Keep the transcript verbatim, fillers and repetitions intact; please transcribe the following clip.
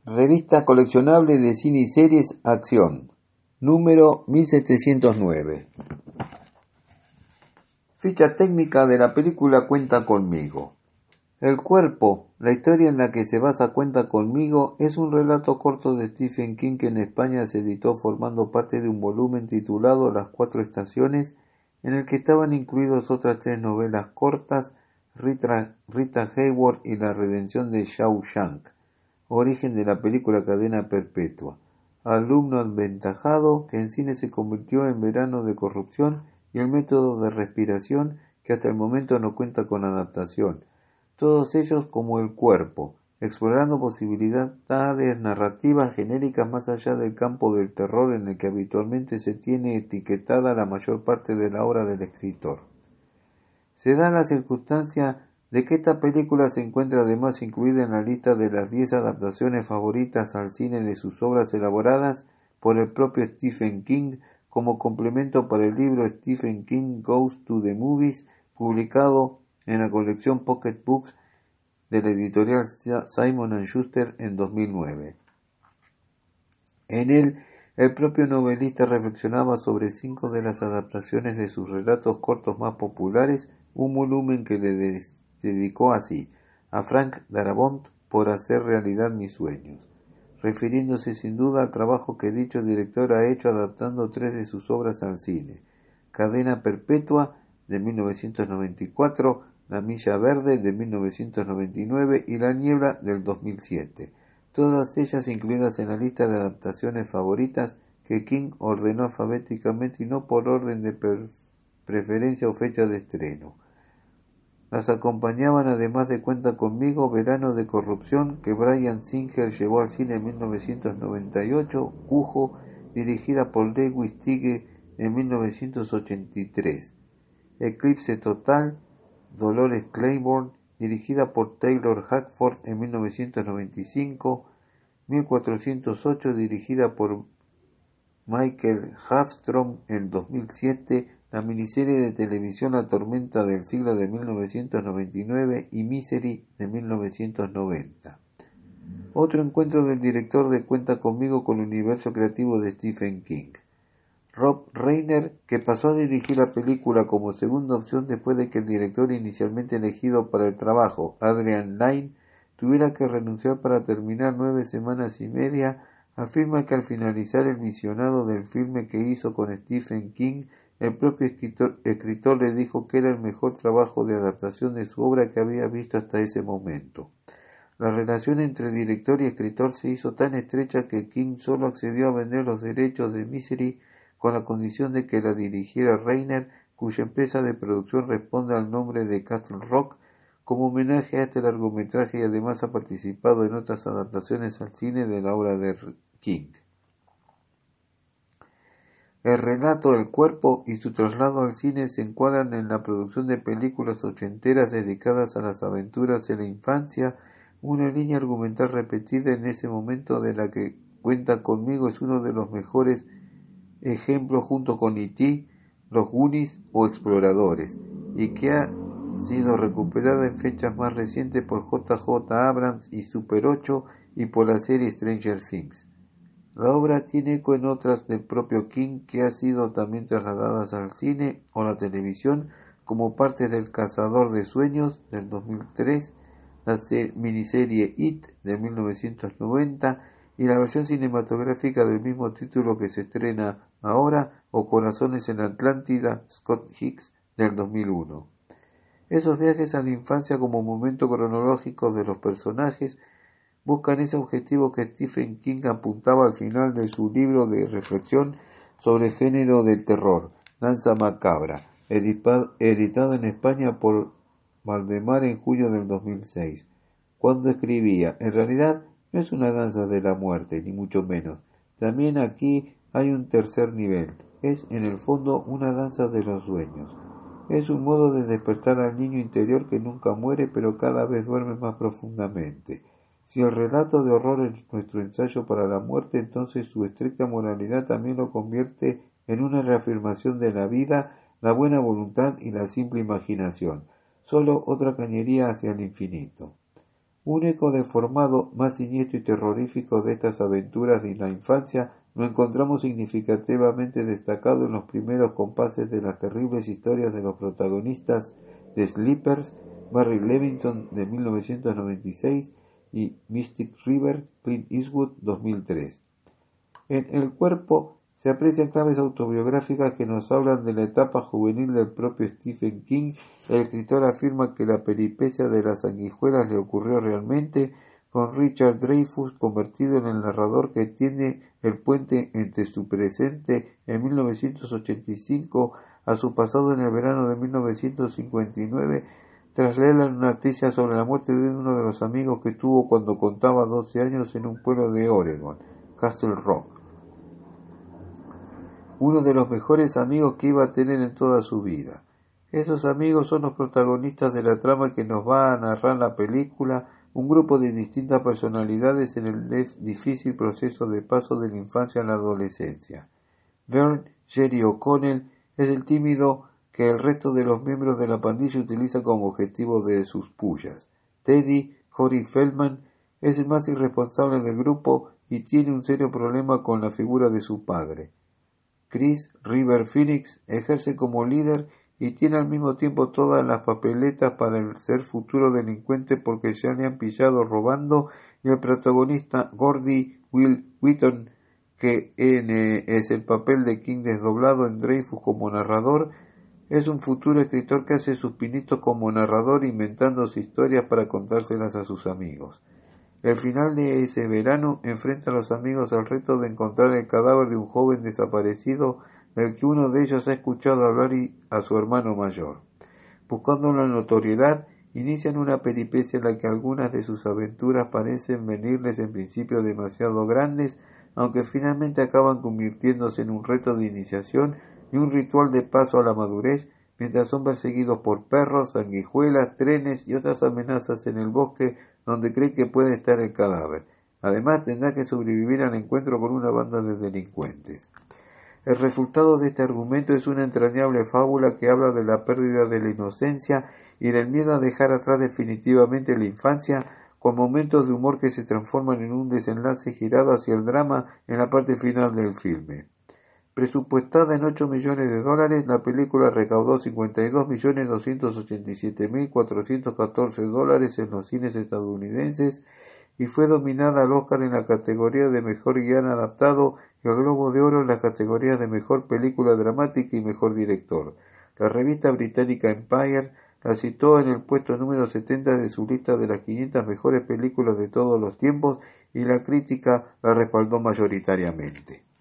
Revista coleccionable de cine y series Acción, número mil setecientos nueve. Ficha técnica de la película Cuenta conmigo. El cuerpo, la historia en la que se basa Cuenta conmigo, es un relato corto de Stephen King que en España se editó formando parte de un volumen titulado Las Cuatro Estaciones, en el que estaban incluidos otras tres novelas cortas, Rita, Rita Hayworth y La Redención de Shawshank, origen de la película Cadena Perpetua, Alumno aventajado, que en cine se convirtió en Verano de corrupción, y El método de respiración, que hasta el momento no cuenta con adaptación, todos ellos como El cuerpo, explorando posibilidades narrativas genéricas más allá del campo del terror en el que habitualmente se tiene etiquetada la mayor parte de la obra del escritor. Se da la circunstancia de que esta película se encuentra además incluida en la lista de las diez adaptaciones favoritas al cine de sus obras elaboradas por el propio Stephen King como complemento para el libro Stephen King Goes to the Movies, publicado en la colección Pocket Books de la editorial Simon and Schuster en dos mil nueve. En él, el propio novelista reflexionaba sobre cinco de las adaptaciones de sus relatos cortos más populares, un volumen que le dedicó así a Frank Darabont por hacer realidad mis sueños, refiriéndose sin duda al trabajo que dicho director ha hecho adaptando tres de sus obras al cine: Cadena Perpetua de mil novecientos noventa y cuatro, La Milla Verde de mil novecientos noventa y nueve y La Niebla del dos mil siete, todas ellas incluidas en la lista de adaptaciones favoritas que King ordenó alfabéticamente y no por orden de preferencia o fecha de estreno. Las acompañaban, además de Cuenta conmigo, Verano de corrupción, que Bryan Singer llevó al cine en mil novecientos noventa y ocho, Cujo, dirigida por Lewis Teague en mil novecientos ochenta y tres, Eclipse Total, Dolores Claiborne, dirigida por Taylor Hackford en mil novecientos noventa y cinco, mil cuatrocientos ocho, dirigida por Michael Hafstrom en dos mil siete, la miniserie de televisión La tormenta del siglo de mil novecientos noventa y nueve y Misery de mil novecientos noventa. Otro encuentro del director de Cuenta conmigo con el universo creativo de Stephen King. Rob Reiner, que pasó a dirigir la película como segunda opción después de que el director inicialmente elegido para el trabajo, Adrian Lyne, tuviera que renunciar para terminar nueve semanas y media, afirma que al finalizar el visionado del filme que hizo con Stephen King, el propio escritor, escritor le dijo que era el mejor trabajo de adaptación de su obra que había visto hasta ese momento. La relación entre director y escritor se hizo tan estrecha que King solo accedió a vender los derechos de Misery con la condición de que la dirigiera Reiner, cuya empresa de producción responde al nombre de Castle Rock, como homenaje a este largometraje, y además ha participado en otras adaptaciones al cine de la obra de King. El relato del cuerpo y su traslado al cine se encuadran en la producción de películas ochenteras dedicadas a las aventuras en la infancia, una línea argumental repetida en ese momento de la que Cuenta conmigo es uno de los mejores ejemplos junto con E T, Los Goonies o Exploradores, y que ha sido recuperada en fechas más recientes por J J Abrams y Super ocho y por la serie Stranger Things. La obra tiene eco en otras del propio King que ha sido también trasladadas al cine o la televisión, como parte del Cazador de Sueños del dos mil tres, la miniserie It de mil novecientos noventa y la versión cinematográfica del mismo título que se estrena ahora, o Corazones en la Atlántida, Scott Hicks del dos mil uno. Esos viajes a la infancia como momento cronológico de los personajes buscan ese objetivo que Stephen King apuntaba al final de su libro de reflexión sobre género del terror, Danza Macabra, editado en España por Valdemar en julio del dos mil seis, cuando escribía: en realidad no es una danza de la muerte, ni mucho menos. También aquí hay un tercer nivel. Es, en el fondo, una danza de los sueños. Es un modo de despertar al niño interior que nunca muere, pero cada vez duerme más profundamente. Si el relato de horror es nuestro ensayo para la muerte, entonces su estricta moralidad también lo convierte en una reafirmación de la vida, la buena voluntad y la simple imaginación. Solo otra cañería hacia el infinito. Un eco deformado, más siniestro y terrorífico de estas aventuras de la infancia lo encontramos significativamente destacado en los primeros compases de las terribles historias de los protagonistas de Sleepers, Barry Levinson de mil novecientos noventa y seis y Mystic River, Clint Eastwood dos mil tres. En El cuerpo se aprecian claves autobiográficas que nos hablan de la etapa juvenil del propio Stephen King. El escritor afirma que la peripecia de las sanguijuelas le ocurrió realmente, con Richard Dreyfuss convertido en el narrador que tiene el puente entre su presente en mil novecientos ochenta y cinco a su pasado en el verano de mil novecientos cincuenta y nueve, tras leer la noticia sobre la muerte de uno de los amigos que tuvo cuando contaba doce años en un pueblo de Oregon, Castle Rock. Uno de los mejores amigos que iba a tener en toda su vida. Esos amigos son los protagonistas de la trama que nos va a narrar la película, un grupo de distintas personalidades en el difícil proceso de paso de la infancia a la adolescencia. Vern Jerry O'Connell es el tímido que el resto de los miembros de la pandilla utiliza como objetivo de sus pullas. Teddy Corey Feldman es el más irresponsable del grupo y tiene un serio problema con la figura de su padre. Chris River Phoenix ejerce como líder y tiene al mismo tiempo todas las papeletas para el ser futuro delincuente porque ya le han pillado robando, y el protagonista Gordy Will Wheaton, que en, eh, es el papel de King desdoblado en Dreyfuss como narrador, es un futuro escritor que hace sus pinitos como narrador inventándose historias para contárselas a sus amigos. El final de ese verano enfrenta a los amigos al reto de encontrar el cadáver de un joven desaparecido del que uno de ellos ha escuchado hablar y a su hermano mayor. Buscando la notoriedad, inician una peripecia en la que algunas de sus aventuras parecen venirles en principio demasiado grandes, aunque finalmente acaban convirtiéndose en un reto de iniciación y un ritual de paso a la madurez, mientras son perseguidos por perros, sanguijuelas, trenes y otras amenazas en el bosque donde cree que puede estar el cadáver. Además, tendrá que sobrevivir al encuentro con una banda de delincuentes. El resultado de este argumento es una entrañable fábula que habla de la pérdida de la inocencia y del miedo a dejar atrás definitivamente la infancia, con momentos de humor que se transforman en un desenlace girado hacia el drama en la parte final del filme. Presupuestada en ocho millones de dólares, la película recaudó cincuenta y dos millones doscientos ochenta y siete mil cuatrocientos catorce dólares en los cines estadounidenses y fue nominada al Oscar en la categoría de Mejor Guion Adaptado y al Globo de Oro en las categorías de Mejor Película Dramática y Mejor Director. La revista británica Empire la citó en el puesto número setenta de su lista de las quinientas mejores películas de todos los tiempos y la crítica la respaldó mayoritariamente.